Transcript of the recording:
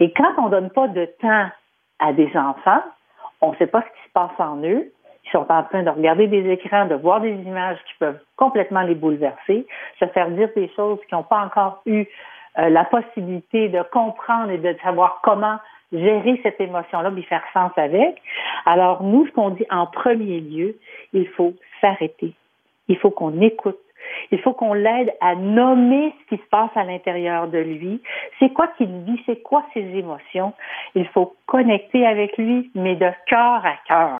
Et quand on ne donne pas de temps à des enfants, on ne sait pas ce qui se passe en eux. Ils sont en train de regarder des écrans, de voir des images qui peuvent complètement les bouleverser, se faire dire des choses qu'ils n'ont pas encore eu la possibilité de comprendre et de savoir comment gérer cette émotion-là, puis faire sens avec. Alors, nous, ce qu'on dit en premier lieu, il faut s'arrêter. Il faut qu'on écoute. Il faut qu'on l'aide à nommer ce qui se passe à l'intérieur de lui. C'est quoi qu'il vit? C'est quoi ses émotions? Il faut connecter avec lui, mais de cœur à cœur.